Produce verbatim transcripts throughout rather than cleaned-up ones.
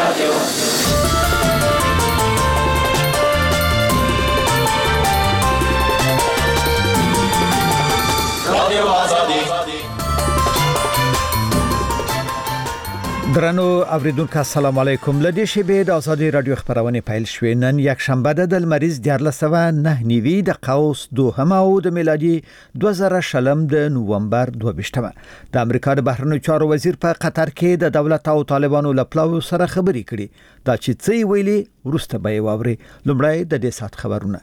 درنو اوریدونکو السلام علیکم. لدی شبه د ازادي رادیو خبرونه پیل شوې. نن یک شنبه د مریض دیارلس سوه نه نیوي د قوس دوهم او د میلادي دوه زره شلم د نومبر دوه ویشتمه د امریکا د بهرنیو چارو وزیر په قطر کې د دولت او طالبانو له پلاوی سره خبرې کړي. دا چې څه ویلي ورسته به یې واوري. لومړی د دې سات خبرونه.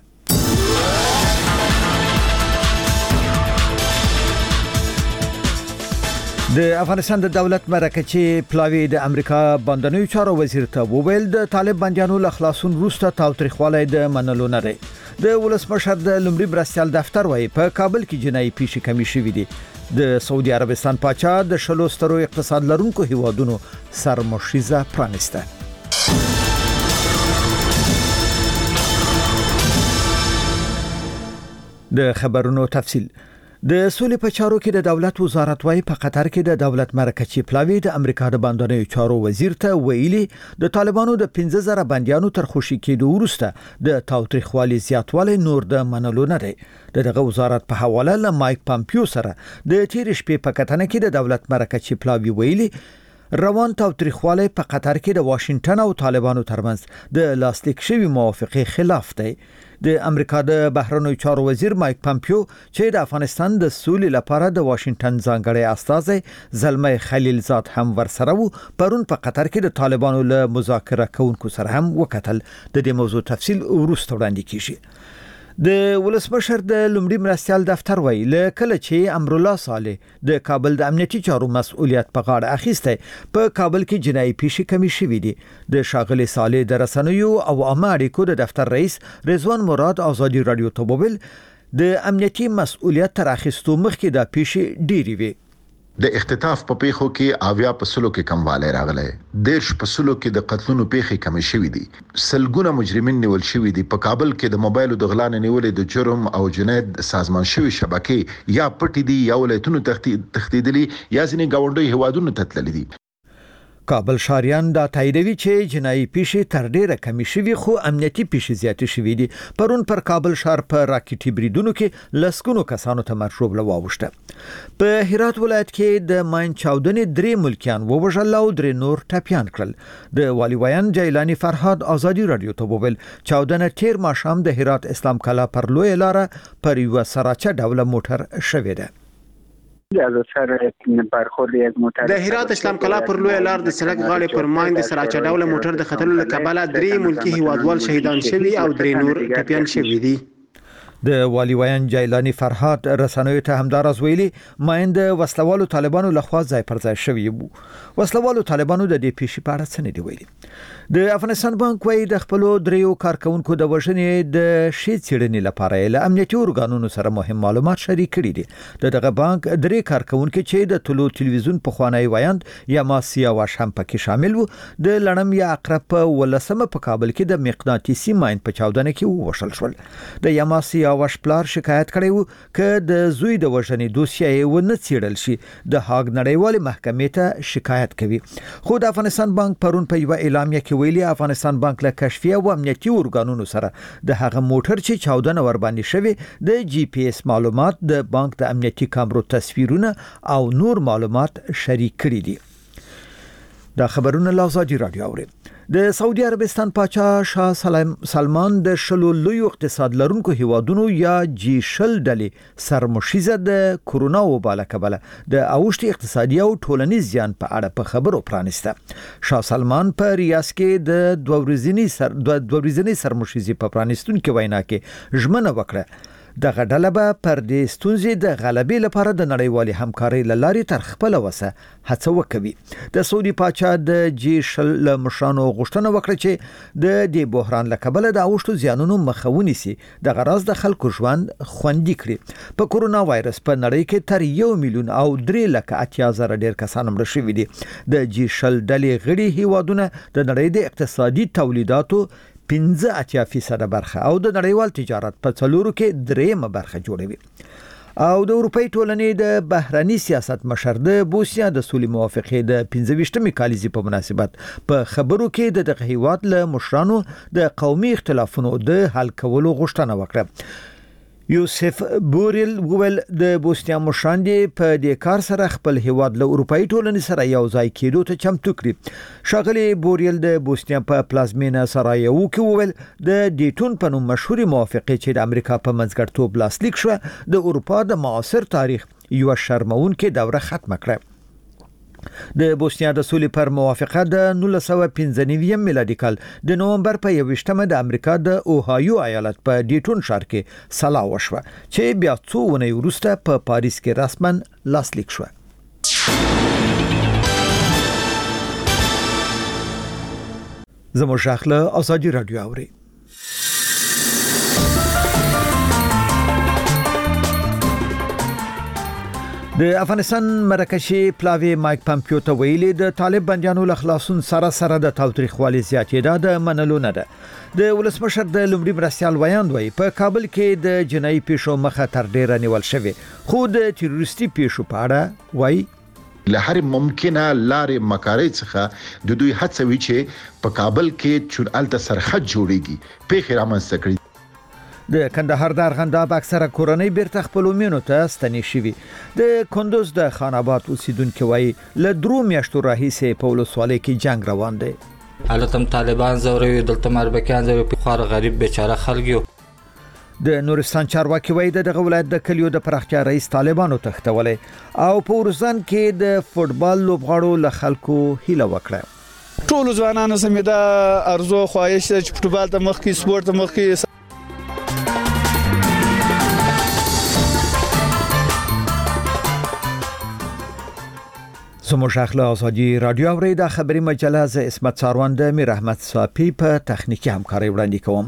د افغانستان د دولت مرکچی پلاوی د امریکا باندنیو چارو وزیر ته وویل د طالب بندیانو له خلاصون وروسته تاوتریخوالی د منلو نه دی. د ولسمشر د لومړي مرستیال دفتر وايي په کابل کې جنایي پیښې کمی شوې دي. د سعودي عربستان پاچا د شلو سترو اقتصاد لرونکو هیوادونو سرمشریزه پرانسته. د خبرونو تفصیل. د سولې په چارو کې د دولت وزارت وايي په قطر کې د دولت مرکچی پلاوی د امریکا د باندنیو چارو وزیر ته ویلي د طالبانو د پنځه زره بندیانو تر خوشي کېدو وروسته د تاوتریخوالي زیاتوالی نور د منلو نه دی. دغه وزارت په حواله له مایک پامپیو سره د تیر شپې په کتنه کې د دولت مرکچی پلاوی ویلي روان تاوتریخوالی په قطر کې د واشنگټن او طالبانو ترمنځ د لاسلیک شوی موافقه خلاف دی. د امریکا د بهرنیو چارو وزیر مایک پامپیو چې د افغانستان د سولې لپاره د واشنگټن ځانګړی استازی زلمه خلیلزاد هم ورسره وو پرون په قطر کې د طالبانو له مذاکره کوونکو سره هم وکتل. د دې موضوع تفصیل وروسته وړاندې کیږي. د ولسمشر د لومړي مرستیال دفتر وایي له کله چې امرالله صالح د کابل د امنیتي چارو مسؤلیت په غاړه اخیسته په کابل کې جنایي پیښې کمی شوې دي. د ښاغلي صالح د رسنیو او عامه اړیکو د دفتر رئیس رضوان مراد ازادي رادیو ته وویل د امنیتي مسؤلیت تر اخیستو مخکې د پیښې ډېرې وي. د اختطاف په پیښو کې اویا په سلو کې کموالی راغلی. دیرش په سلو کې د قتلونو پیښې کمې شوې دي. سلګونه مجرمین نیول شوي دي. په کابل کې د موبایلو د غلا نیولې د جرم او جنایت سازمان شوی شبکې یا پټې دي یا ولایتونو تښتېدلي یا ځینې ګاونډي هیوادونو ته تللي دي. کابل شاریان دا تاییدوي چې جنایي پیښې تر ډیره کمی شوي خو امنیتي پیښې زیاتې شوي دي. پرون پر کابل ښار په راکټي بریدونو کې لسګونو کسانو ته مرشوبله واوښته. په هرات ولایت کې د ماین چاودنې درې ملکیان ووژل او درې نور ټپیان کړل. د والي ویان جیلانی فرهاد ازادي رادیو ته وویل چاودنه تیر ماښام د هرات اسلام کلا پر لوی لاره پر یو سراچه ډوله موټر شوې ده. د هرات اسلام کلا پر لوی لار د سړک غاړې پر ماین د سراچه ډوله موټر د خطرلو له کبله درې ملکی هیوادوال شهیدان شوي او درې نور ټپیان شوي دي. د والي ویان جیلانی فرهاد رسنیو ته همداراز ویلي ماین د وسلوالو طالبانو لخوا ځای پر ځای شوی وو. وسلوالو طالبانو د دې پیښې په اړه څه نه دی ویلي. د افغانستان بانک وايي د خپل دریو کارکونکو د وژنې د شی څېړنې لپاره له امنیتي ارګانونو سره مهم معلومات شریک کړي دي. دغه بانک درې کارکونکو چې د ټولو ټلویزیون په خوانی وایند یا ماسیا واش هم پکې شامل وو د لړم یا اقرب په ولسمه په کابل کې د مقناطیسي ماین په چاودنه کې ووشل شول. د یماسیا واش پلار شکایت کړی وو ک د زوی د وژنې دوسیه یې ونه څېړل شي د هاګ نړیوال محکمې ته شکایت کوي. خو د افغانستان بانک پرون په یو اعلامیه کې ویلي افغانستان بانک له کشفیه او امنیتي ارګانونو سره د هغه موټر چې چاودنه ور باندې شوی د جی پی اس معلومات د بانک د امنیتي کامرو تصویرونه او نور معلومات شریک کړي دي. دا خبرونه لازادي رادیو اوري. د سعودي عربستان پاچا شاه سلمان د شلو لوی اقتصاد لرونکو هیوادونو یا جی شل ډلې سرمشیزه د کورونا وبا له کبله د اوښتي اقتصادي او ټولنیز زیان په اړه په خبرو پرانسته. شاه سلمان په ریاض کې د دوه ورځنی سر دوه ورځنی سرمشیزي په پرانستون کې وینا کې ژمنه وکړه دغه ډله به پر دې ستونزې د غلبې لپاره د نړیوالې همکارۍ له لارې تر خپله وسه هڅه وکوي. د سعودي پاچا د جی شل له مشرانو غوښتنه وکړه چې د دې بحران له کبله د اوښتو زیانونو مخه ونیسي دغه راز د خلکو ژوند خوندي کړي. په کورونا وایرس په نړۍ کې تر یو میلیون او درې لکه اتیا زره ډیر کسان مړه شوي دي. د جی شل ډلې غړي هیوادونه د نړۍ د اقتصادي تولیداتو پنځه اتیا فیصد برخه او د نړیوال تجارت په څلورو کې درېمه برخه جوړوي. او د اروپای ټولنې د بهرني سیاست مشر د بوسنیا د سولې موافقې د پنځه ویشتمې کالیزې په مناسبت په خبرو کې د دغه هیواد له مشرانو د قومي اختلافونو د حل کولو غوښتنه وکړه. یوسف بوریل وویل د بوسنیا مشران په دې کار سره خپل هیواد له اروپای ټولنې سره یو ځای کېدو ته چمتو کړي. ښاغلي بوریل د بوسنیا په پلازمینه سرایو کې وویل د ډیټون په نوم مشهوري موافقه چې د امریکا په منځګړیتوب لاسلیک شوه د اروپا د معاصر تاریخ یو شرمونکې دوره ختمه کړه. د بوسنیا د سولې پر موافقه د نولس سوه پنځه نوي میلادي کال د نومبر په یوویشتمه د امریکا د اوهایو ایالت په ډیټون ښار کې سلا وشوه چې بیا څو ونې وروسته په پاریس کې رسما لاسلیک شوه. زموږ شاخله ازادي رادیو اوري. د افغانستان مرکزی پلاوی مایک پامپیو ته ویلي د طالب بندیانو له خلاصون سره سره د تاوتریخوالي زیاتېدا د منلو نه ده. د ولسمشر د لومړي مرستیال ویاند وایي په کابل کې د جنایي پیښو مخه تر ډیره نیول شوې خو د تروریستي پیښو په اړه وایي له هر ممکنه لارې مکارې څخه د دوی هڅه وی چې په کابل کې چورالته سرحد جوړیږي پیښې رامنځته کړي. د کندهار د ارغنداب اکثره کورنۍ بیرته خپل مینو ته ستنې شوي. د کندوز د خان آباد اوسیدونکو وایي له درو میاشتو راهیسې په ولسوالۍ کې جنگ روان دی. حالتم طالبان زوروي دلته مربکان زوروي په خار غریب بیچاره خلک یو. د نورستان چارواکي وایي دغه ولایت د کلیو د پراختیا رئیس طالبانو تختولې او په ورزان کې د فوتبال لوبغاړو له خلکو هیله وکړه. ټول ځوانانو سمې د ارزو خواهش چې فوتبال ته مخ کې سپورت ته مخ کې زموږ اخلا ازادي رادیو اوري د خبري مجله ز اسمت ساروان د میر احمد صافي په تخنیکی همکاري وړاندې کوم.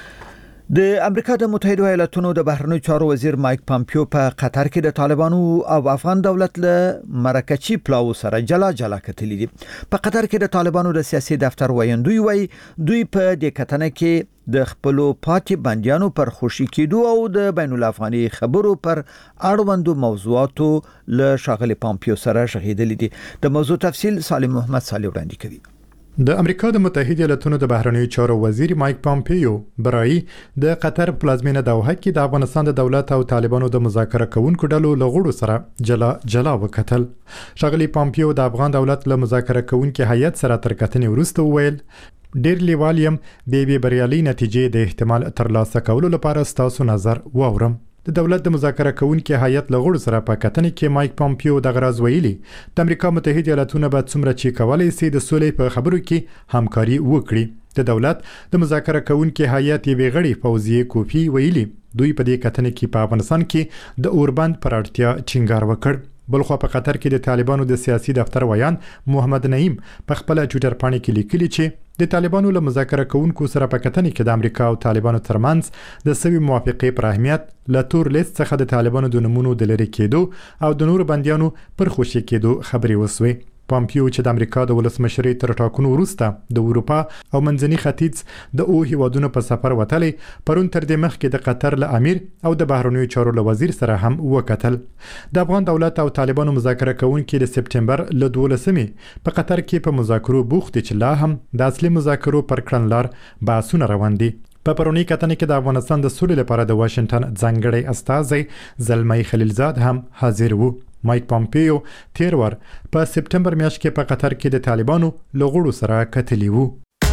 د امریکا د متحده ایالاتونو د بهرنیو چارو وزیر مایک پامپیو په قطر کې د طالبانو او افغان دولت له مرکزی پلاو سره جلا جلا کتلې دي. په قطر کې د طالبانو د سیاسي دفتر ویاندوی وایي دوی په دې کتنه کې د خپل پاتې بنديانو پر خوشي کېدو او د بین الافغاني خبرو پر اړوندو موضوعاتو له شاغلي پامپیو سره شهیدل دي. د موضوع تفصیل سالم محمد صالح وړاندې کوي. د امریکا د متحده ایالاتونو د بهرنیو چارو وزیر مایک پامپیو برای د قطر پلازمینه دوحه کې د افغانستان د دولت او طالبانو د مذاکره کوونکو ډلو لغړو سره جلا جلا وکتل. شاغلي پامپیو د افغان دولت له مذاکره کوونکو هیئت سره تر کتنې وروسته وویل ډیر لیوالیم د بي بریالي نتیجې د احتمال ترلاسه کولو لپاره ستاسو نظر واورم. د دولت د مذاکره کوونکو هیئت لغړو سره په کتنې کې مایک پامپیو د غراز ویلي د امریکا متحده ایالاتونو به څومره چې کولای شي د سولې په خبرو کې همکاري وکړي. د دولت د مذاکره کوونکو هیئت یې غړي فوزیه کوفی ویلي دوی په دې کتنې کې په افغانستان کې د اوربند پر اړتیا ټینګار وکړ. بلخو په قطر کې د طالبانو د سیاسي دفتر ویان محمد نعیم په خپل ټوئیټر باندې کې لیکلي چې د طالبانو له مذاکره کوونکو سره په کتنې کې د امریکا او طالبانو ترمنځ د سوي موافقې پر اهمیت له تور لیست څخه د طالبانو د نمونو د لری کېدو او د نور بنديانو پر خوشي کېدو خبري وسوي. پامپیو چې د امریکا د ولسمشرۍ تر ټاکنو وروسته د اروپا او منځني ختیځ د او هیوادونو په سفر وتلی پرون تر دې مخکې د قطر له امیر او د بهرنیو چارو له وزیر سره هم وکتل. د افغان دولت او طالبانو مذاکره کوونکي د سپټمبر له دولسمې په قطر کې په مذاکرو بوخت چې لا هم د اصلي مذاکرو پر کړنلار بحثونه روان دي. په پرونی کتنې کې د افغانستان د سولې لپاره د واشنگټن ځانګړی استازی زلمی خلیلزاد هم حاضر وو. مایک پامپیو تیر ور په سپټمبر میاشت کې په قطر کې د طالبانو لغړو سره کتلی وو.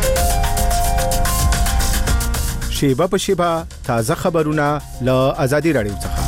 شیبه په شیبه تازه خبرونه له آزادي رادیو څخه.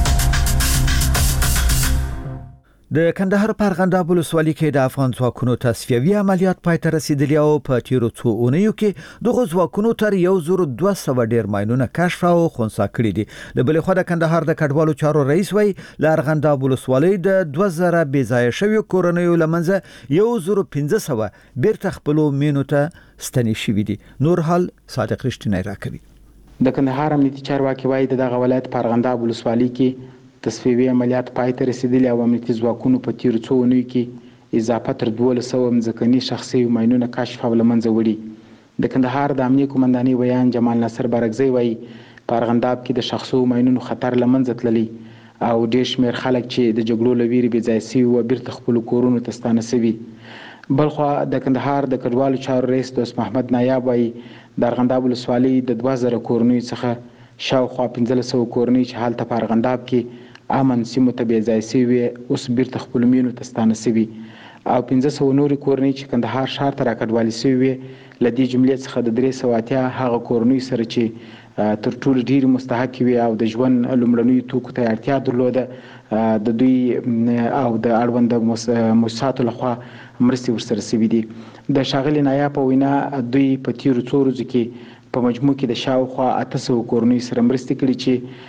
د کندهار په ارغنداب ولسوالۍ کې د افغان ځواکونو تصفیوي عملیات پای ته رسیدلي او په تیرو څو اونیو کې دغه ځواکونو تر یو زر دوه سوه ډیر ماینونه کشف او خنثی کړي دي. له بلې خوا د کندهار د کډوالو چارو رئیس وایي له ارغنداب ولسوالۍ د دوه زره بې ځایه شویو کورنیو له منځه یو زر پنځه سوه بیرته خپلو مینو ته ستنې شوي دي. نور حال صادق رښتینی راکوي. د کندهار امنیتي چارواکي وایي دغه ولایت په ارغنداب ولسوالۍ کې تصفیوي عملیات پای ته رسیدلي او امنیتي ځواکونو په تیرو څو اونیو کې اضافه تر دولس سوه ځمکني شخصي ماینونه کشف او له منځه وړي. د کندهار د امنیه قومندانۍ ویان جمال ناصر بارګزی وایي په ارغنداب کې د شخصو ماینونو خطر له منځه تللی او ډېر شمېر خلک چې د جګړو له ویرې بې ځای سوي وو بیرته خپلو کورونو ته ستانه سوي. بلخوا د کندهار د کډوالو چارو رئیس دوست محمد نایاب وایي د ارغنداب ولسوالۍ د دوه زره کورنیو څخه شاوخوا پنځلس سوه کورنۍ چې هلته په ارغنداب کې امن سیمو ته بې ځای سوي اوس بیرته خپلو مینو ته ستانه سوي او پنځه سوه نورې کورنۍ چې کندهار ښار ته راکډوالې سوي وې له دې جملې څخه د درې سوه اتیا هغه کورنیو سره چې تر ټولو ډېرې مستحقې وي او د ژوند لومړنیو توکو ته اړتیا درلوده د دوی او د اړونده مؤسساتو لخوا مرستې ورسره سوي دي. د ښاغلي نایاب په وینا دوی په تیرو څو ورځو کې په مجموع کې د شاوخوا اته سوه کورنیو سره مرستې کړي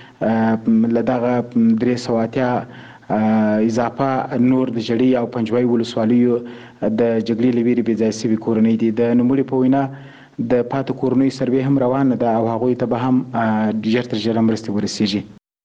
چې له دغه درې سوه اتیا اضافه نور د ژړۍ او پنجوایي ولسوالیو د جګړې له ویرې بې ځای سوي کورنۍ دي. د نوموړي په وینا د پاتې کورنیو سروې هم روانه ده او هغوی ته به هم ژر تر ژره مرستې ورسیږي.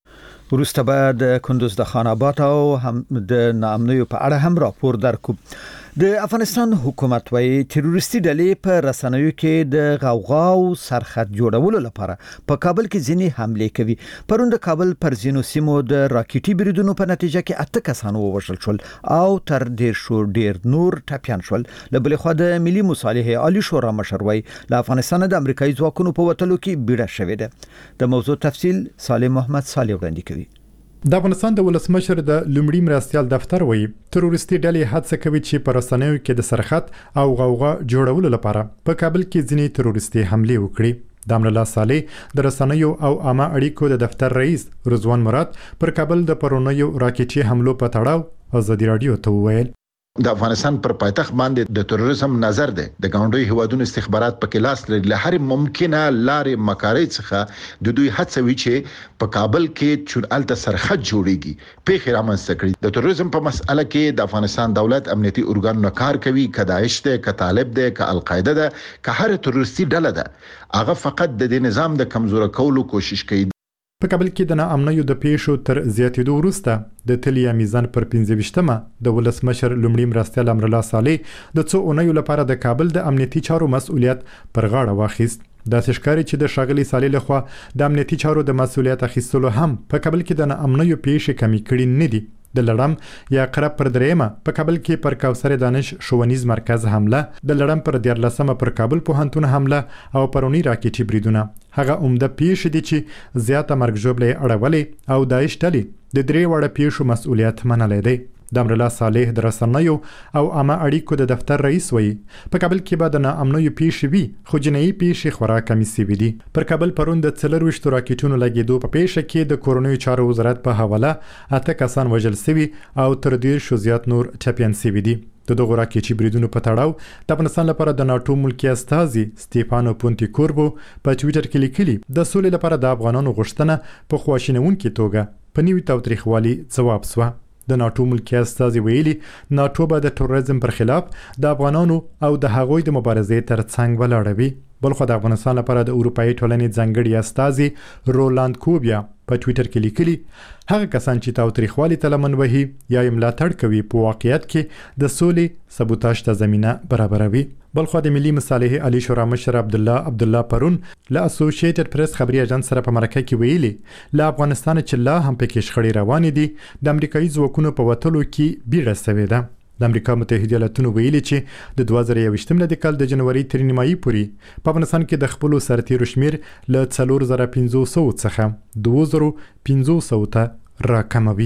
وروسته به د کندوز د خان آباد او هم د ناامنیو په اړه هم راپور درکو. د افغانستان حکومت وايي تروریستي ډلې په رسنیو کې د غوغا او سرخط جوړولو لپاره په کابل کې ځینې حمله کوي. پرون د کابل پر ځینو سیمو د راکټي بریدونو په نتیجه کې اته کسان ووژل شول او تر ډیر شو ډیر نور ټپيان شول. له بل خوا د ملي مصالحې عالی شورا مشر وايي له افغانستان د امریکایي ځواکونو په وټلو کې بیړه شوې ده. د موضوع تفصیل صالح محمد صالح وړاندې کوي. د افغانستان د ولسمشر د لومړي مرستيال دفتر وایي تروریستي ډلې هڅه کوي چې په رسنیو کې د سرخط او غوغا جوړولو لپاره په کابل کې ځینې تروریستي حمله وکړي. د امرالله صالح د رسنیو او عامه اړیکو د دفتر رئیس رضوان مراد پر کابل د پرونیو راکټي حملو په تړاو ازادي رادیو ته وویل د افغانستان پر پایتخت باندې د تروریزم نظر ده د ګاونډي هوادونو استخبارات په کلاس لري له هر ممکنه لارې مکارې څخه د دوی هڅه وی چې په کابل کې چورالته سرخط جوړيږي په خیرامن سکړي. د تروریزم په مسأله کې د افغانستان دولت امنیتي ارګانونه کار کوي، کداعش ده، ک طالب ده، ک القاعده ده، ک هر تروریستي ډله ده هغه فقط د دې نظام د کمزور کولو کوشش کوي. په کابل کې د ناامنیو د پیښو تر زیاتېدو وروسته د تلیا میزان پر پنځه ویشتمه د ولسمشر لومړي مرستيال امرالله صالح د څو اونیو لپاره د کابل د امنیتي چارو مسؤلیت پر غاړه واخیست. د ښکاری چې د شاغلي صالح لخوا د امنیتي چارو د مسؤلیت اخیستلو هم په کابل کې د ناامنیو پیښې کمی کړي نه دي. د لړم یا قرب پر دریمه په کابل کې پر کوثر دانش ښوونیز مرکز حمله، د لړم پر دیارلسمه پر کابل پوهنتون حمله او پرونی راکټي بریدونه هغه عمده پیښې دي چې زیاته مرګ ژوبلې اړولې او داعش ډلې د درې وړه پیښو مسؤلیت منلی دی. د امرالله صالح د رسنیو او عامه اړیکو د دفتر رئیس وایي په کابل کې به د ناامنیو پیښې وي خو جنایي پیښې خورا کمې سوي دي. پر کابل پرون د څلرویشتو راکټونو لګېدو په پیښه کې د کورنیو چارو وزارت په حواله اته کسان وژل سوي او تر دېرشو زیات نور ټپیان سوي دي. د دغو راکټي بریدونو په تړاو د افغانستان لپاره د ناټو ملکی استازي سټيفانو پونتي کوربو په ټویټر کې لیکلي د سولې لپاره د افغانانو غوښتنه په خواشینونکې توګه په نوي تاوتریخوالي ځواب سوه. د ناټو ملکی استازي ویلي ناټو به د تروریزم پر خلاف د افغانانو او د هغوی د مبارزې تر څنګ ولاړ وي. بلخو د افغانستان لپاره د اروپאי ټولنې ځانګړي استازي رولاند کوبیا په ټویټر کې لیکلي هغه کسان چې تاوتریخوالي ته لمن وهي یا یې ملاتړ کوي په واقعیت کې د سولې سبوتاژ ته زمینه برابروي. بلخو د ملي مصالحې عالی شورا مشر عبد الله عبد الله پرون له اسوسییټډ پریس خبري اژانس سره په مرکه کې ویلي له افغانستان چې لا هم پکې شخړې روانې دي د امریکایي ځواکونو په وټلو کې بیړه سوې ده. د امریکا متحده ایالاتونو ویلي چې د دوه زره یوویشتم د کال د جنوري تر نیمایي پورې په افغانستان کې د خپلو سرتیرو شمیر له څلور زره پنځه سوه څخه دوه زره پنځه سوه ته راکموي.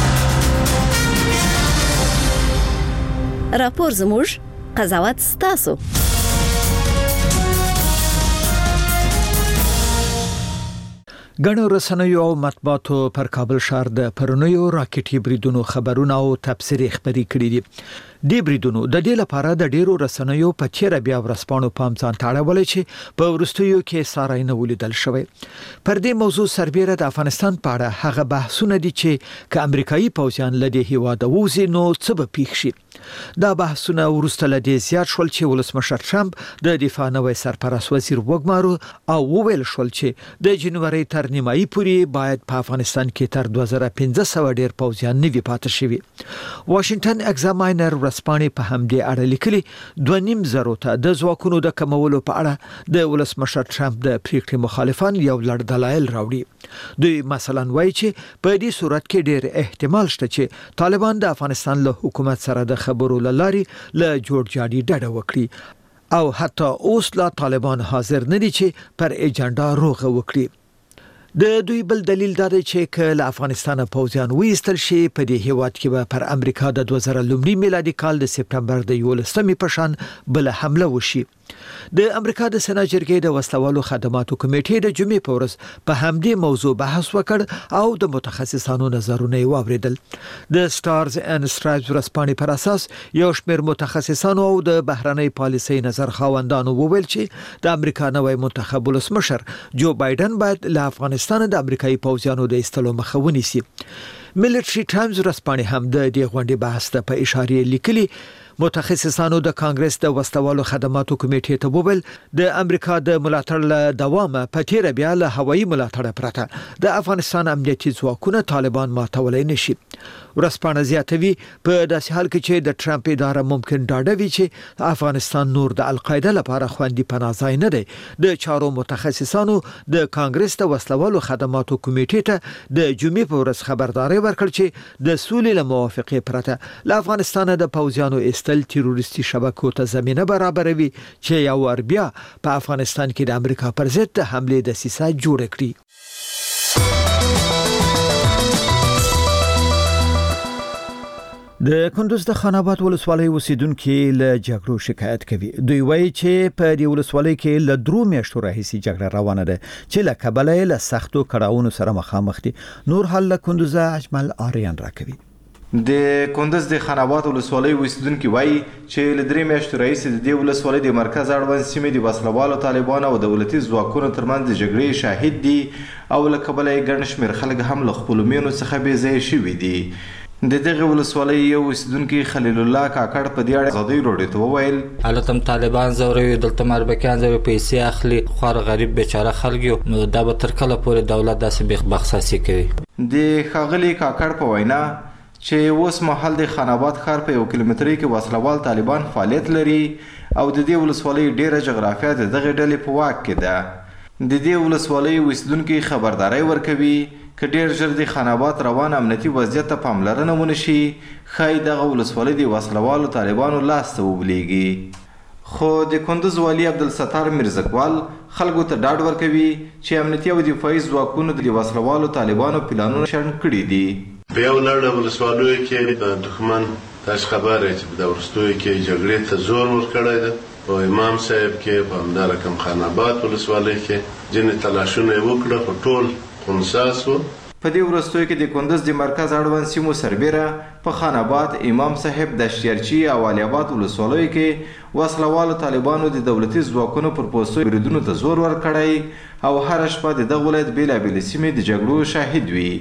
راپور زموږ قضاوت ستاسو. ګڼو رسنیو او مطبوعاتو پر کابل ښار د پرونیو راکټي بریدونو خبرونه او تبصرې خبرې کړې دي. د بریدونو د دې لپاره د ډیرو رسنیو په چیرې بیا ورسپانو پام ځان تاړولې چې په ورستیو کې سارای نه ولیدل شوی. پر دې موضوع سربېره د افغانستان په اړه هغه بحثونه دي چې ک امریکایي پوځیان لدې هیواده وځي نو څه به پیښ شي. دا بحثونه وروسته له دې زیات شول چې ولسمشر ټرمپ د دفاع نوی سرپرست وزیر وګمارو او وویل شول چې د جنوري تر نیمایي پورې باید په افغانستان کې تر دوه زره پنځه سوه ډیر پوځیان نوي پاتې شوي. واشنگټن اگزاماینر ورځپاڼې په همدې اړه لیکلي دوه نیم زرو ته د ځواکونو د کمولو په اړه د ولسمشر ټرمپ د پریکړې مخالفان یو لړ دلایل راوړي. دوی مثلا وایي چې په دې صورت کې ډیر احتمال شته چې طالبان د افغانستان له حکومت سره د خبرو لاري له جوړجاړي ډډه وکړي او حتی اوس لا طالبان حاضر نه دي چې پر ایجنډا روغه وکړي. د دوی بل دلیل دا دی چې کله افغانستان پوځیان ویستل شي په دې هیواد کې به پر امریکا د دوه زره لومړي میلادي کال د سپتمبر د یولسمې په شان بل حمله وشي. د امریکا د سنا جرګې د وسلوالو خدماتو کمیټې د جمعې په ورځ په همدې موضوع بحث وکړ او د متخصصانو نظرونه یې واوریدل. د سټارز اینډ سټرایپز ورځپاڼې پر اساس یو شمېر متخصصانو او د بهرنۍ پالیسۍ نظر خاوندانو وویل چې د امریکا نوی منتخب ولسمشر جو بایدن باید له افغانستان د امریکایي پوځیانو د ایستلو مخه ونیسي. ملټری ټایمز ورځپاڼې هم د دې غونډې بحث ته په اشاره لیکلي متخصصانو د کانګرس د وسلوالو خدماتو کمیټې ته وویل د امریکا د ملاتړ له دوامه په تیر بیا له هوایي ملاتړ پرته د افغانستان امنیتي ځواکونه طالبان ماتولای نشي. ورځپاڼه زیاتوي په داسې حال کې چې د ټرمپ اداره ممکن ډاډه وي چې افغانستان نور د القاعده لپاره خوندي پناه ځای نه دی. د چارو متخصصانو د کانګرس د وسلوالو خدماتو کمیټې ته د جمعې په ورځ خبرداري ورکړه چې د سولې له موافقې پرته له افغانستان د پوځیانو استل تروریستي شبکو ته زمينه برابروي چې یو ور بیا په افغانستان کې د امریکا پر ضد د حمله دسیسه جوړ کړي. د کندوز د خان آباد ولسوالۍ اوسیدونکو له جګړو شکایت کوي. دوی وایي چې په دې ولسوالۍ کې له درو میاشتو راهیسې جګړه روانه ده چې له کبله له سختو کړاوونو سره مخامخ دي. نور حال له کندوز اجمل آریان راکوي. د کندوز د خان آباد ولسوالۍ اوسیدونکو وایي چې له درې میاشتو راهیسې د دې ولسوالۍ د مرکز اړوند سیمې د وسلوالو طالبان او دولتي ځواکونو ترمنځ د جګړې شاهد دي او له کبله یې ګڼ شمېر خلک هم له خپلو مېنو څخه بې ځایه شوي دي. د دغه ولسوالۍ یو اوسیدونکي خلیل الله کاکړ په دې اړه ازادۍ راډیو ته وویل حالتم طالبان زوروي دلته مربکان زوروي پیسې اخلي خور غریب بیچاره خلک یو نو دا به تر کله پورې دولت داسې بخ بخصاسي کوي. د خاغلی کاکړ په وینا چې اوس مهال د خان آباد ښار په یو کیلومتري کې وسلوال طالبان فعالیت لري او د دې ولسوالۍ ډیره جغرافیه د دغه ډلې په واک کې ده. د دې ولسوالۍ اوسیدونکي خبرداري ورکوي که ډیر ژر د خان آباد روان امنیتي وضعیت ته پاملرنه ونشي ښایي دغه ولسوالۍ د وسلوالو طالبانو لاس ته وبلیږي. خو د کندوز والي عبدالستار میرزکوال خلکو ته ډاډ ورکوي چې امنیتي او دفاعي ځواکونو د وسلوالو طالبانو پلانونه شنډ کړي دي. په یو لړ ولسوالیو کې د دښمن تاسو خبره چې په ورستوي کې جګړې ته زور ورکړی ده. په امام صاحب کې په همدار کم خان آباد ولسوالۍ کې ځینې تلاشونه وکړه خو ټول خنثی. په دې ورستوي کې د کندوز د مرکز اړوند سیمو سربیره په خان آباد امام صاحب د شیرچی او علي آباد ولسوالۍ کې وسلوالو طالبانو د دولتي ځواکونو پر پوستو بریدونو ته زور ورکړی او هر شپه د دغه ولایت بیلابېلې سیمې د جګړو شاهد وي.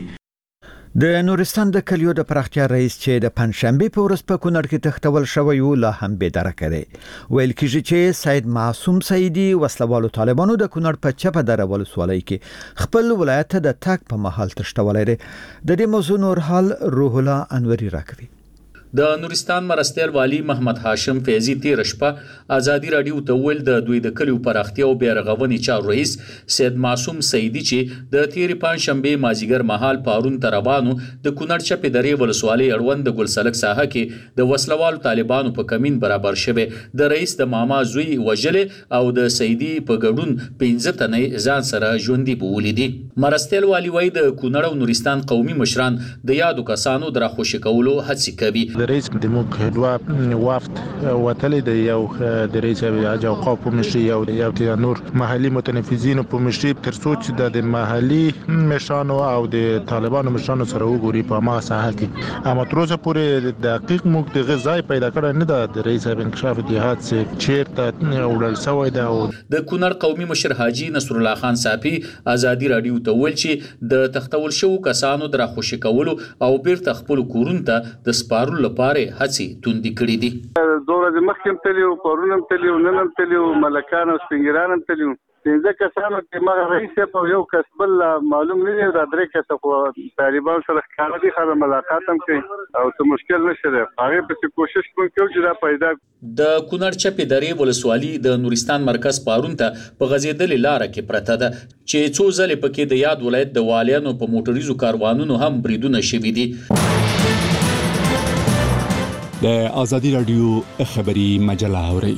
د نورستان د کلیو د پراختیا رئیس چې د پنځشنبه په ورځ په کونړ کې تختول شوی و لا هم به درکه دی. ویل کېږي چې سید معصوم سیدی وسلوالو طالبانو د کونړ په چپه دره ولسوالۍ کې خپل ولایت د تک په محل تشتولای دی. د دې موضوع نور حال روح الله انوري راکوي. د نورستان مرستیال والی محمد هاشم فیضی تیر شپه ازادي رادیو ته ویل د دوی د کلیو پراختیا او بیرغونې چار رئیس سید معصوم سیدی چې د تیر پنځشنبه مازیګر مهال پارون تربانو د کونړ چپې درې ولسوالۍ اړوند د ګلسلک ساحه کې د وسلوالو طالبانو په کمین برابر شوه. د رئیس د ماما زوی وجل او د سیدی په ګډون پنځه تنې ځان سره ژوندۍ بولې دي. مرستیال والی وای د کونړ او نورستان قومي مشران د یادو کسانو در خوشی کولو هڅې کوي. د رئیس د موږ دوه وفد وتلې د یو د رئیس حاج اوقاف په مشري او یو نور محلي متنفذین په مشري تر څو چې د محلي مشرانو او د طالبانو مشرانو سره وګوري په ما ساحه کې اما تر اوسه پورې دقیق موږ د غځای پیدا کړی نه ده. د رئیس انکشاف جهاد سه چیرته وړل شوی ده. د کونړ قومي مشر حاجی نصر الله خان صافي ازادي رادیو ته ویل چې د تختول شو کسانو در خوشی کولو او بیرته خپل کورونو ته د سپارلو لپاره هڅې توندې کړې دي. دوه ورځې مخکې تلو پرونم تلو ننم تلو ملکان او سپینګران تلو پنځه کسانو کې مغه رئیس په یو کس بل معلوم نه دی دا درې کس خو طالبان سره ښکار دي خبره ملاقات هم کوي او څه مشکل نشته هغه په کوشش کوي چې دا پیدا. د کونړ چپې درې ولسوالي د نورستان مرکز پارون ته په غځېدلې لاره کې پرته ده چې څو ځلې پکې د یاد ولایت د والیانو په موټریزو کاروانونو هم بریدونه شوي دي. د آزادي رادیو خبري مجله اوري.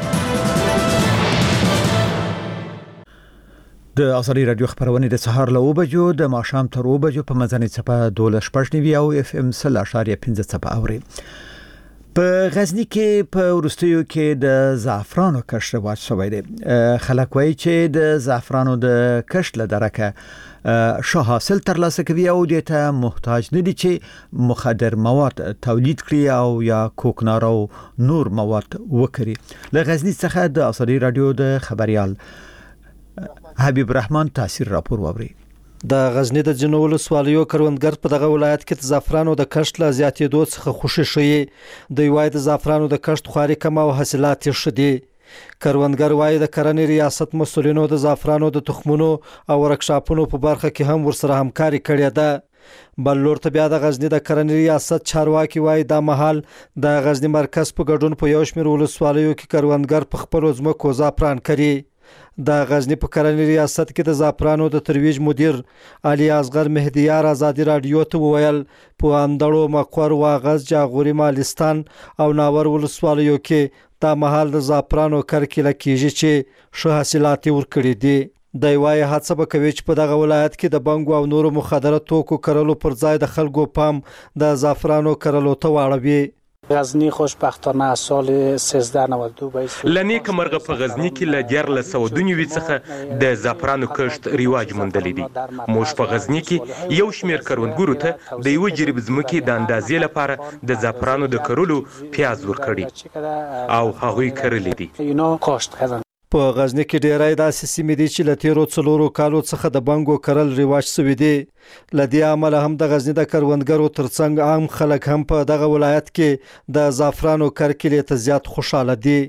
د آزادي رادیو خبرونه د سهار له وبجو د ماښام تر وبجو په مزنې صفه دوله شپږ نیوي او اف ام سل اشاریه پنځه صفه اوري. په غزنی کې په ورستیو کې د زعفرانو کښت رواج شوی دی. خلک وایي چې د زعفرانو د کښت له درکه ښه حاصل ترلاسه کوي او د ته محتاج نه دي چې مخدر مواد تولید کړي او یا کوکنار او نور مواد وکړي. له غزنی څخه د آزادي رادیو د خبريال حبیب رحمان تاثیر راپور ووري. د غزنی د جنوب ولسوالیو کروندګر په دغه ولایت کې د زعفرانو د کښت لا زیاتېدو څخه خوشي شوي. د وای د زعفرانو د کښت خواري کم او حاصلات یې ښه دي. کروندګر وای د کرنې ریاست مسولینو د زعفرانو د تخمونو او ورکشاپونو په برخه کې هم ورسره همکاري کړې ده. بل لور ته بیا د غزنی د کرنې ریاست چارواکي وای د محل د غزنی مرکز په ګډون په یو شمېر ولسوالیو کې کروندګر په خپل ځمکو زعفران کړي. د غزنی په کرنې ریاست کې د زعفرانو د ترویج مدیر علي اصغر مهدیار آزادي رادیو ته وویل په اندړو مقر واغز جاغوري مالستان او ناور ولسوالیو کې د محل د زعفرانو کرکیله کیږي چې ښه حاصلات ورکړي دي. د وای هڅه به کوي چې په دغه ولایت کې د بنګو او نورو مخدره توکو کرلو پر ځای د خلکو پام د زعفرانو کرلو ته واړوي. غزنی خوشبختانه از سال سیزده نود و دو به لنی کمرغه په غزنی کې ل دیار له سودونی څخه د زعفرانو کښت ریواج موندل دي. موږ په غزنی کې یو شمیر کروندګرو ته د یو جریب ځمکې د اندازې لپاره د زعفرانو د کرلو پیاز ورکړي او هغوی کرلې دي. په غزنی کې ډیرای داسې سیمې دي چې له تیرو څلورو کالو څخه د بنګو کرل ریواج شوی دی. له دې امله هم د غزنی د کروندګرو ترڅنګ عام خلک هم په دغه ولایت کې د زعفرانو کرکیلې ته زیات خوشاله دي.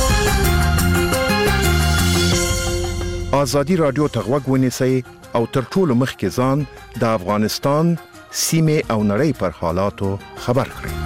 آزادي رادیو ته غوږ ونیسئ او تر ټولو مخکې ځان د افغانستان سیمې او نړۍ پر حالاتو خبر کړئ.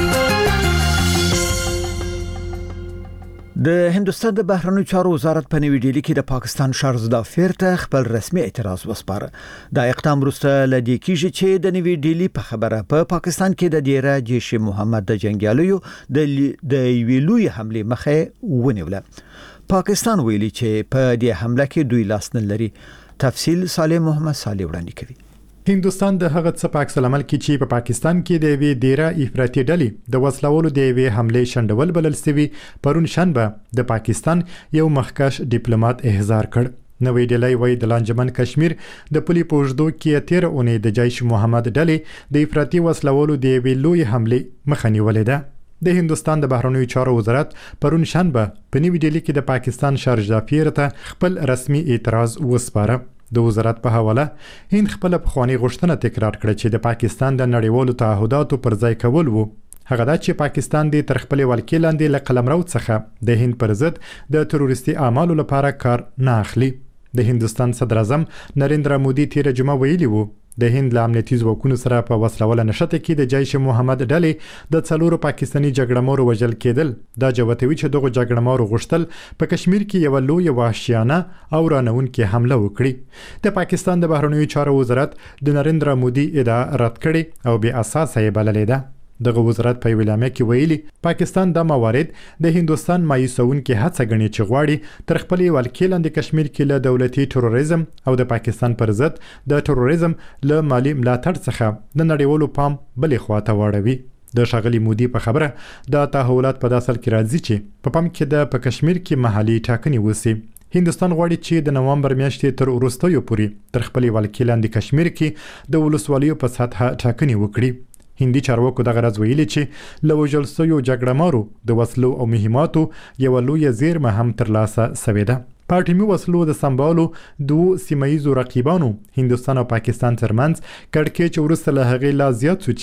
د هندستان د بهرنیو چارو وزارت په نوې ډیلي کې د پاکستان شارزدا فیر ته خپل رسمي اعتراض وسپاره. دا اقدام وروسته له دې کېږي چې د نوې ډیلي په خبره په پا پاکستان کې د ډیره جیش محمد د جنگیالیو د د ویلوی حمله مخه ونیوله. پاکستان ویلي چې په دې حمله کې دوی لاس نه لري. تفصیل صالح محمد صالح وړاندې کوي. هندوستان د هغه څه په عکس العمل کې چې په پا پاکستان کې د وی ډیره افراطي ډلې د وسلوالو د وی حمله شندول بلل سوي پرون شنبه د پاکستان یو مخکښ ډیپلوماټ احضار کړ. نوې ډلې وای د لانجمن کشمیر د پولي پوجدو کې تیر اونۍ د جیش محمد ډلې د افراطي وسلوالو د وی لوی حمله مخنیولې ده. د هندوستان د بهرنیو چارو وزارت پرون شنبه په نوې ډلې کې د پاکستان شارجا فیر ته خپل رسمي اعتراض وسپاره. د وزارت په حواله هند خپل پخوانی غوښتنه تکرار کړه چې د پاکستان د نړیوالو تعهداتو پر ځای کول وو. هغه دا چې پاکستان د تر خپل ولکې لاندې له قلمرو څخه د هند پر ضد د تروریستي اعمالو لپاره کار نه اخلي. د هندستان صدر اعظم نریندرا مودي تیر جمعه ویلي وو د هند له امنیتي ځواکونو سره په وسلواله نشته کې د جیش محمد ډلې د څلورو پاکستاني جګړهمارو وژل کېدل. دا جوتوي چې دغه جګړهمارو غوښتل په کشمیر کې یو لوی وحشیانه او رانونکې حمله وکړي. د پاکستان د بهرنیو چارو وزارت د نریندرا مودي ادعا رد کړي او بې اساسه یې بللې ده. دغه وزارت په ویلامه کې ویلي پاکستان د موارد د هندوستان مایوسونکې هڅه غني چې غواړي تر خپل ولکې لاندې کشمیر کې له دولتي تروریزم او د پاکستان پر ضد د تروریزم له مالی ملاتړ څخه د نړیوالو پام بلې خواته واړوي. د ښاغلي مودي په خبره د تحولات په داسل کې راځي چې په پام کې د په کشمیر کې محلي ټاکنې وسی. هندوستان غواړي چې د نوامبر میاشتې تر وروستیو پورې تر خپل ولکې لاندې کشمیر کې د ولسوالیو په سطحه ټاکنې وکړي. هندي چارواکو دغه راز ویلي چې له وژل شویو جګړهمارو د وسلو او مهماتو یوه لویه زیرمه هم ترلاسه سوې ده. په اټومي وسلو د سمبالو دوو سیمه ییزو رقیبانو هندوستان او پاکستان ترمنځ کړکېچ وروسته له هغې لا زیات شو چې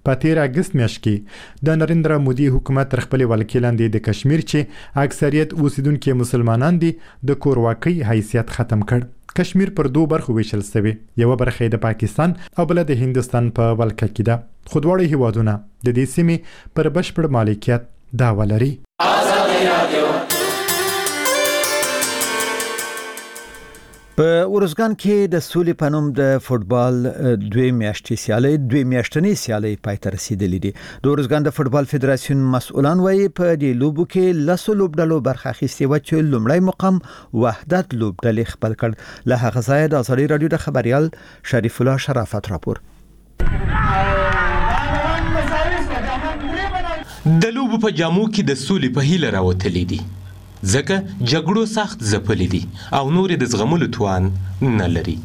په تیر اگست میاشت کې د نریندرا مودي حکومت تر خپل ولکې لاندې د کشمیر چې اکثریت اوسیدونکو مسلمانان دي د کورواکۍ حیثیت ختم کړ. کشمیر پر دوه برخو ویشل شوی، یو برخه د پاکستان او بل د هندستان په ولکه کې ده. خو دواړه هیوادونه د دې سیمې پر بشپړ مالکیت دعوه لري. په ورزګان کې د سولې په نوم د فوتبال دوه میاشتې سیالي دوه میاشتنې سیالي پای ته رسیدلې دي. د ورزګان د فوتبال فدراسیون مسؤلان وایي په دې لوبو کې لسو لوبډلو برخه اخیستې و چې لومړی مقام وحدت لوبډلې خپل کړ. له هغه ځایه د ازادي رادیو د خبريال شریف الله شرافت راپور. د لوبو په جامو کې د سولې په هیله راوتلې دي، ځکه جګړو سخت ځپلې دي او نورې د زغملو توان نه لري.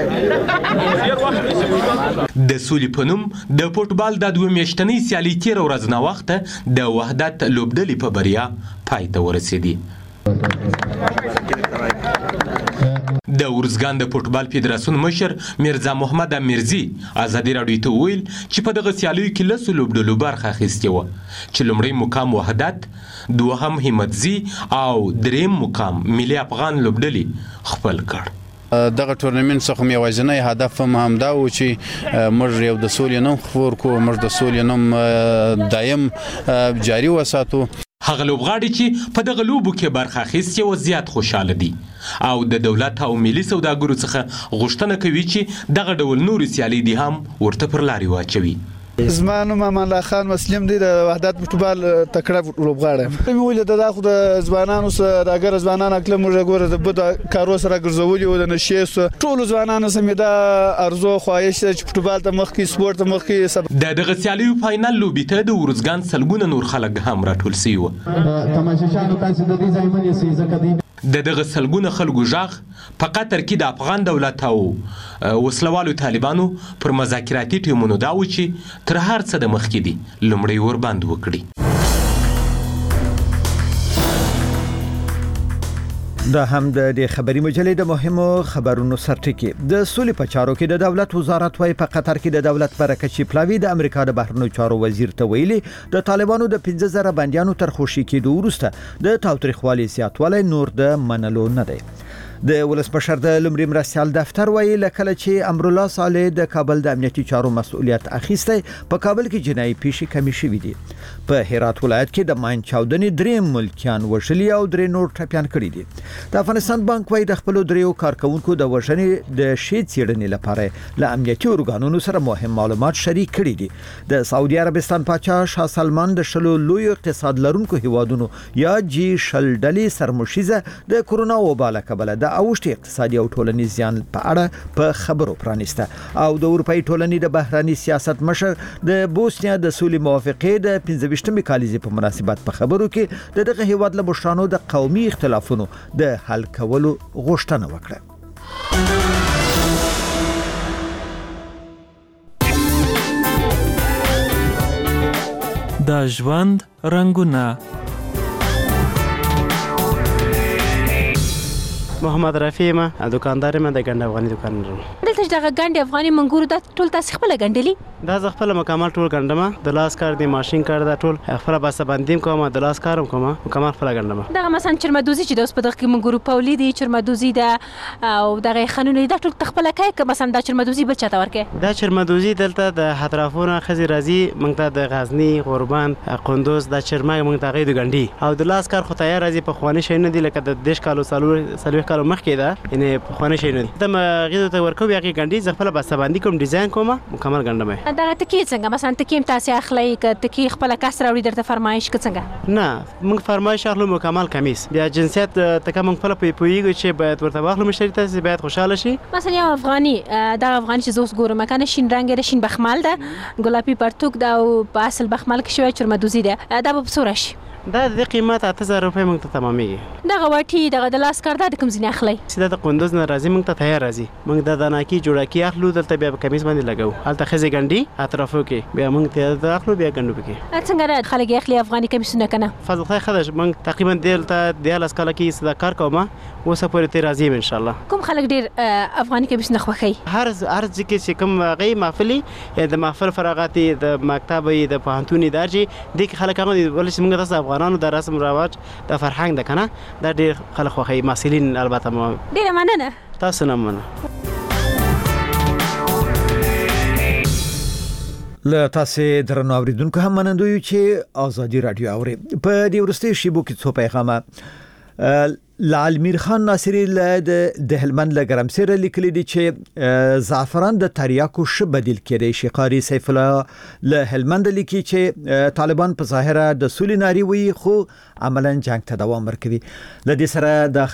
د سولې په نوم د فوتبال د دوه میاشتنۍ سیالي تېره ورځ ناوخته د وحدت لوبډلې په بریا پای ته ورسېدې. د ورزګان د فوتبال فدراسیون مشر میرزا محمد امیرزي ازادي رادیو ته ویل چې په دغه سیالیو کې لسو لوبډلو برخه اخیستې وه چې لومړی مقام وحدت، دوهم همتزي او دریم مقام ملي افغان لوبډلې خپل کړ. دغه ټورنمنت څخه یوازینی هدف هم همدا و چې موږ یو د سولې نوم خپور کړو، موږ د سولې نوم دایم جاري وساتو. هغه لوبغاړي چې په دغه لوبو کې برخه اخیستې وه زیات خوشحاله دي او د دولت او ملي سوداګرو څخه غوښتنه کوي چې دغه ډول نورې سیالۍ دي هم ورته پر لارې واچوي. زما نوم امان الله خان مسلم دی، د وحدت فوتبال تکړه لوبغاړی یم. مې ویل د دغه د ځوانانو سره راګر ځوانان اکله موږ ګوره د بد کارو سره ګرځولي او د نشې سره ټول ځوانانو سمې د ارزو خواهش چې فوتبال ته مخکې سپورت ته مخکې. د دغه سیالیو فاینل لوبې ته د ورزګان سلګونه نور خلک هم راټول شوي وو. تماشچیانو تاسو د دې ځای ونیسئ ځکه دوی د دغه سلګونه خلکو ژغ په قطر کې د افغان دولت او وسلوالو طالبانو پر مذاکراتي ټیمونو دا و چې تر هر څه د مخکې دي لومړی ورباندې وکړي. دا هم د خبري مجلې د مهمو خبرونو سرټکی. د سولې په چارو کې د دولت وزارت وايي په قطر کې د دولت برکچی پلاوی د امریکا د بهرنیو چارو وزیر ته ویلي د طالبانو د پنځه زره بنديانو تر خوشي کېدو وروسته د تاوتریخوالي زیاتوالی نور د منلو نه دی. د ولسمشر د لمړي مرستيال دفتر وایي لکه چې امرالله صالح د کابل د امنیتي چارو مسؤلیت اخیسته په کابل کې جنایي پیښې کمی شوې دي. په هرات ولایت کې د ماین چاودنې درې ملکیان وژلي او درې نور ټپيان کړي دي. د افغانستان بانک وایي د خپل دریو کارکونکو د وژنې د شی څېړنې لپاره له امنیتي ارګانونو سره مهم معلومات شریک کړي دي. د سعودي عربستان پاچا شاه سلمان د شلو لوی اقتصاد لرونکو هیوادونو یا جی شل ډلې سرمشيزه د کورونا وبا له کبله د اوښتي اقتصادي او ټولنیز زیان په اړه په خبرو پرانیسته. او د اروپאי ټولنې د بهراني سیاست مشر د بوسنیا د سولې موافقې د پنځه ویشتمې کالیزې په مناسبت په خبرو کې د دغه هیواد له مشرانو د قومي اختلافونو د حل کولو غوښتنه وکړه. د ژوند رنگونه. محمد رفیع ما دکاندار ما د ګنډ افغاني دکان لرم. دلته چې د ګنډ افغاني منګورو د ټول تاسو خپل ګنډلي؟ دا ز خپل مکمل ټول ګنډم، د لاس کار دی، ماشين کار دا ټول خپل بس باندې کوم، د لاس کارم کوم، مکمل خپل ګنډم. دا مثلا چرمدوزي چې د اوس په دغه کې منګورو پولي دي، چرمدوزي دا او دغه خنونه دا ټول تخپل کوي که مثلا دا چرمدوزي بل چاته ورکه؟ دا چرمدوزي دلته د اطرافونو خزي راځي مونږ ته د غزنی، غوربند، قندوز دا چرمه مونږ ته غي د ګنډي او د لاس کار خو تیار راځي په خواني شي نه دي لکه د دیش کالو سالو سالو کالو مخکې دا ان په خواني شي نه دي. د مغیدو ته ورکو بیا کې ګنډي ز خپل بس باندې کوم ډیزاین کوم مکمل ګنډم. دا ټکی څنګه مثلا تکیم تاسو اخلي ک تکی خپل کسر اوړي درته فرمایش ک څنګه؟ نه موږ فرمایش اخلو مکمل کمیس، بیا جنسیت تکه موږ خپل په پویږي چې باید ورته واخلو مشتری تاسو باید خوشاله شي. مثلا یو افغاني دا افغاني چې زوس ګورم کنه شین رنگ ده، شین بخمال ده، ګلابي پرتوک ده او په اصل بخمال کې شوی چرمدوزي ده، دا به بصوره شي. دا د قیمت اته زره روپۍ موږ ته تمامېږي. دغه واټي دغه د لاس کار د کوم ځای اخلي؟ سیده د قندوز نه راځي موږ ته تیار راځي، موږ د داناکی جوړاکی اخلو دلته بیا په کمیس باندې لګاو، هلته خزي ګنډي اطرافو کې بیا موږ ته د اخلو بیا ګنډو پکې. څنګه را خلک اخلي افغاني کمیسونه کنه؟ فضل خدای خدای موږ تقریبا دلته د لاس کال کې صدا کار کوم، اوسه پورې ته راځي ان شاء الله. کوم خلک ډیر افغاني کمیس نه خوښي؟ هر هر ځکه چې کوم غي محفلي د محفل فراغات د مکتب د پوهنتون ادارې د خلک هغه ولې موږ تاسو افغانانو د رسم رواج د فرهنګ د کنه د ډیر خلک خوښي مسلین البته ما ډیر مننه تاسو نه مننه. له تاسو درنو اوریدونکو هم منندوی چې ازادي رادیو اوري په دې ورستي شیبو کې څو پیغامه لعلمیر خان ناصری د هلمند لګرم سره لیکلي دي چې زعفران د تریاکو ش بدیل کړي شي. قاری سیف الله له هلمند لیکي چې طالبان په ظاهره د سولې ناری وي خو عملاً جنگ ته دوام ورکوي. د دې سره د